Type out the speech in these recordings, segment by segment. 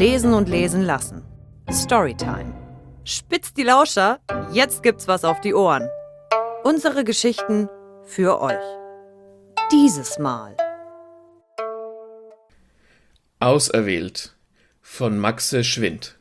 Lesen und lesen lassen. Storytime. Spitzt die Lauscher, jetzt gibt's was auf die Ohren. Unsere Geschichten für euch. Dieses Mal. Auserwählt von Maxe Schwind.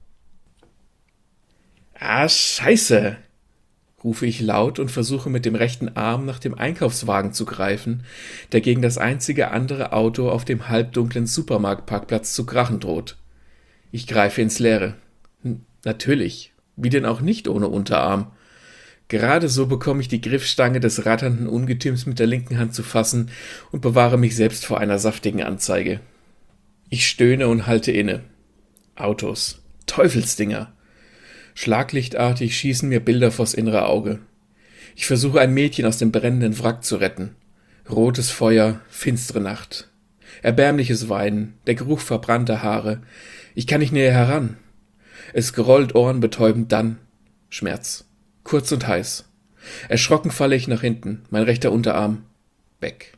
Ah, Scheiße! Rufe ich laut und versuche mit dem rechten Arm nach dem Einkaufswagen zu greifen, der gegen das einzige andere Auto auf dem halbdunklen Supermarktparkplatz zu krachen droht. Ich greife ins Leere. Natürlich, wie denn auch nicht ohne Unterarm. Gerade so bekomme ich die Griffstange des ratternden Ungetüms mit der linken Hand zu fassen und bewahre mich selbst vor einer saftigen Anzeige. Ich stöhne und halte inne. Autos. Teufelsdinger. Schlaglichtartig schießen mir Bilder vors innere Auge. Ich versuche ein Mädchen aus dem brennenden Wrack zu retten. Rotes Feuer, finstere Nacht. Erbärmliches Weinen, der Geruch verbrannter Haare. Ich kann nicht näher heran. Es grollt ohrenbetäubend, dann Schmerz. Kurz und heiß. Erschrocken falle ich nach hinten, mein rechter Unterarm weg.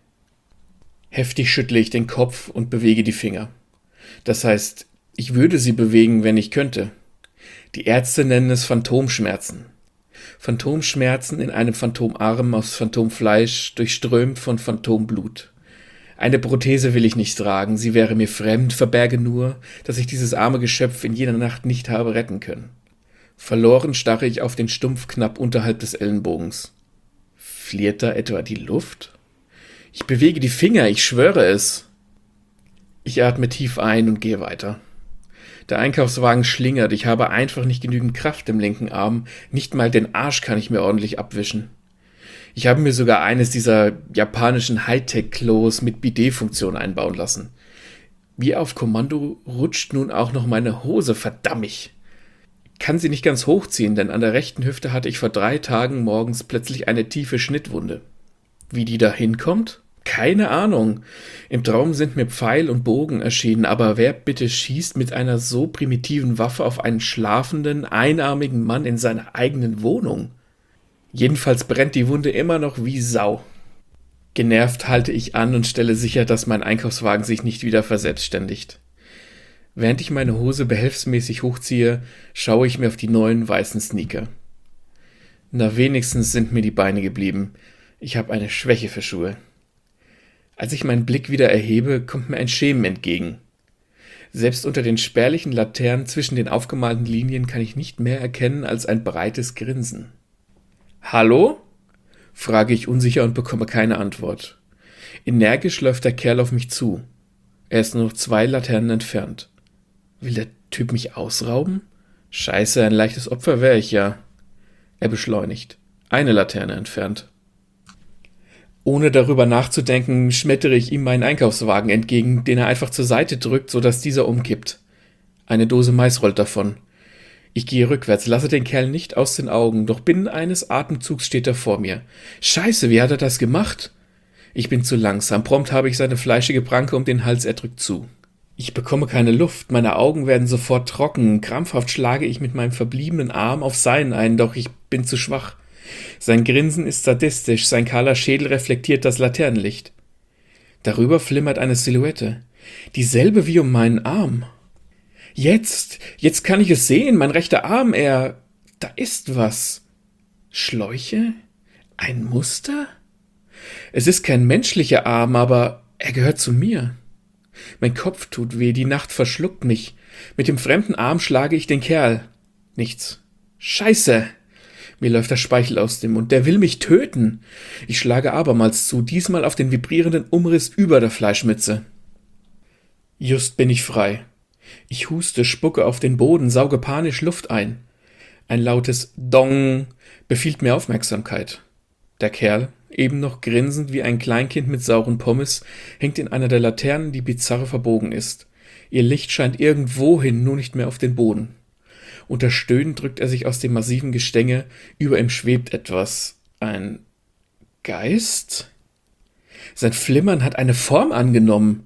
Heftig schüttle ich den Kopf und bewege die Finger. Das heißt, ich würde sie bewegen, wenn ich könnte. Die Ärzte nennen es Phantomschmerzen. Phantomschmerzen in einem Phantomarm aus Phantomfleisch, durchströmt von Phantomblut. Eine Prothese will ich nicht tragen, sie wäre mir fremd, verberge nur, dass ich dieses arme Geschöpf in jener Nacht nicht habe retten können. Verloren starre ich auf den Stumpf knapp unterhalb des Ellenbogens. Fliert da etwa die Luft? Ich bewege die Finger, ich schwöre es. Ich atme tief ein und gehe weiter. Der Einkaufswagen schlingert, ich habe einfach nicht genügend Kraft im linken Arm, nicht mal den Arsch kann ich mir ordentlich abwischen. Ich habe mir sogar eines dieser japanischen Hightech-Klos mit Bidet-Funktion einbauen lassen. Wie auf Kommando rutscht nun auch noch meine Hose, verdammt. Kann sie nicht ganz hochziehen, denn an der rechten Hüfte hatte ich vor 3 Tagen morgens plötzlich eine tiefe Schnittwunde. Wie die da hinkommt? Keine Ahnung. Im Traum sind mir Pfeil und Bogen erschienen, aber wer bitte schießt mit einer so primitiven Waffe auf einen schlafenden, einarmigen Mann in seiner eigenen Wohnung? Jedenfalls brennt die Wunde immer noch wie Sau. Genervt halte ich an und stelle sicher, dass mein Einkaufswagen sich nicht wieder verselbstständigt. Während ich meine Hose behelfsmäßig hochziehe, schaue ich mir auf die neuen weißen Sneaker. Na, wenigstens sind mir die Beine geblieben. Ich habe eine Schwäche für Schuhe. Als ich meinen Blick wieder erhebe, kommt mir ein Schemen entgegen. Selbst unter den spärlichen Laternen zwischen den aufgemalten Linien kann ich nicht mehr erkennen als ein breites Grinsen. »Hallo?« frage ich unsicher und bekomme keine Antwort. Energisch läuft der Kerl auf mich zu. Er ist nur noch 2 Laternen entfernt. Will der Typ mich ausrauben? Scheiße, ein leichtes Opfer wäre ich ja. Er beschleunigt. 1 Laterne entfernt. Ohne darüber nachzudenken, schmettere ich ihm meinen Einkaufswagen entgegen, den er einfach zur Seite drückt, sodass dieser umkippt. Eine Dose Mais rollt davon. Ich gehe rückwärts, lasse den Kerl nicht aus den Augen, doch binnen eines Atemzugs steht er vor mir. Scheiße, wie hat er das gemacht? Ich bin zu langsam, prompt habe ich seine fleischige Pranke um den Hals, er drückt zu. Ich bekomme keine Luft, meine Augen werden sofort trocken, krampfhaft schlage ich mit meinem verbliebenen Arm auf seinen ein, doch ich bin zu schwach. Sein Grinsen ist sadistisch, sein kahler Schädel reflektiert das Laternenlicht. Darüber flimmert eine Silhouette. Dieselbe wie um meinen Arm. Jetzt kann ich es sehen, mein rechter Arm, da ist was. Schläuche? Ein Muster? Es ist kein menschlicher Arm, aber er gehört zu mir. Mein Kopf tut weh, die Nacht verschluckt mich. Mit dem fremden Arm schlage ich den Kerl. Nichts. Scheiße! Mir läuft der Speichel aus dem Mund. Der will mich töten. Ich schlage abermals zu, diesmal auf den vibrierenden Umriss über der Fleischmütze. Just bin ich frei. Ich huste, spucke auf den Boden, sauge panisch Luft ein. Ein lautes Dong befiehlt mir Aufmerksamkeit. Der Kerl, eben noch grinsend wie ein Kleinkind mit sauren Pommes, hängt in einer der Laternen, die bizarr verbogen ist. Ihr Licht scheint irgendwohin, nur nicht mehr auf den Boden. Unter Stöhnen drückt er sich aus dem massiven Gestänge, über ihm schwebt etwas. Ein Geist? Sein Flimmern hat eine Form angenommen.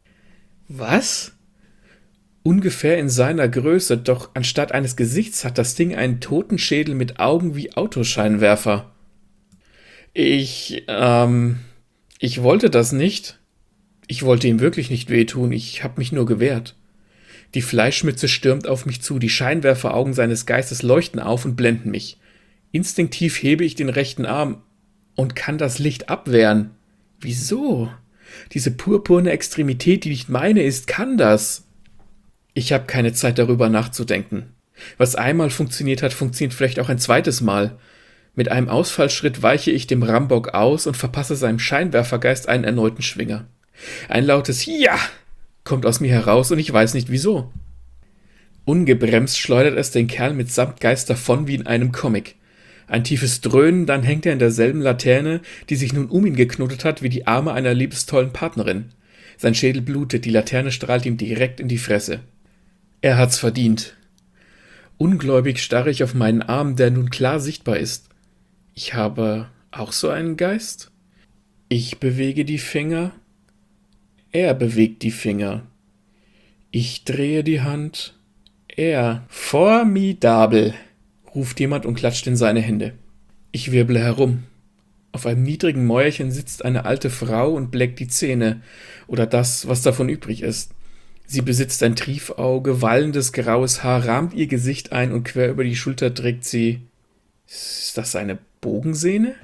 Was? Ungefähr in seiner Größe, doch anstatt eines Gesichts hat das Ding einen Totenschädel mit Augen wie Autoscheinwerfer. Ich wollte das nicht. Ich wollte ihm wirklich nicht wehtun, ich habe mich nur gewehrt. Die Fleischmütze stürmt auf mich zu, die Scheinwerferaugen seines Geistes leuchten auf und blenden mich. Instinktiv hebe ich den rechten Arm und kann das Licht abwehren. Wieso? Diese purpurne Extremität, die nicht meine ist, kann das. Ich habe keine Zeit darüber nachzudenken. Was einmal funktioniert hat, funktioniert vielleicht auch ein zweites Mal. Mit einem Ausfallschritt weiche ich dem Rambock aus und verpasse seinem Scheinwerfergeist einen erneuten Schwinger. Ein lautes Ja kommt aus mir heraus und ich weiß nicht wieso. Ungebremst schleudert es den Kerl mitsamt Geist davon wie in einem Comic. Ein tiefes Dröhnen, dann hängt er in derselben Laterne, die sich nun um ihn geknotet hat wie die Arme einer liebestollen Partnerin. Sein Schädel blutet, die Laterne strahlt ihm direkt in die Fresse. Er hat's verdient. Ungläubig starre ich auf meinen Arm, der nun klar sichtbar ist. Ich habe auch so einen Geist? Ich bewege die Finger. Er bewegt die Finger. Ich drehe die Hand. Er. Formidabel, ruft jemand und klatscht in seine Hände. Ich wirble herum. Auf einem niedrigen Mäuerchen sitzt eine alte Frau und bleckt die Zähne, oder das, was davon übrig ist. Sie besitzt ein Triefauge, wallendes graues Haar rahmt ihr Gesicht ein und quer über die Schulter trägt sie... Ist das eine Bogensehne?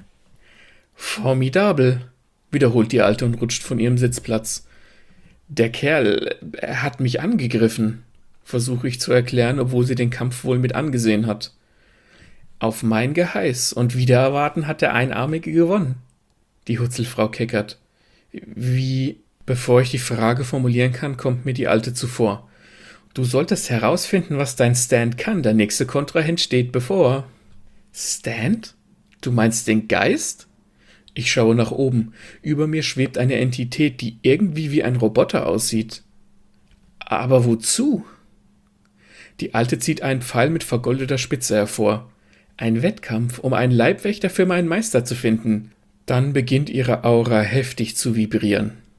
Formidabel, wiederholt die Alte und rutscht von ihrem Sitzplatz. Der Kerl, er hat mich angegriffen, versuche ich zu erklären, obwohl sie den Kampf wohl mit angesehen hat. Auf mein Geheiß und wider Erwarten hat der Einarmige gewonnen. Die Hutzelfrau keckert. Wie... Bevor ich die Frage formulieren kann, kommt mir die Alte zuvor. Du solltest herausfinden, was dein Stand kann. Der nächste Kontrahent steht bevor. Stand? Du meinst den Geist? Ich schaue nach oben. Über mir schwebt eine Entität, die irgendwie wie ein Roboter aussieht. Aber wozu? Die Alte zieht einen Pfeil mit vergoldeter Spitze hervor. Ein Wettkampf, um einen Leibwächter für meinen Meister zu finden. Dann beginnt ihre Aura heftig zu vibrieren.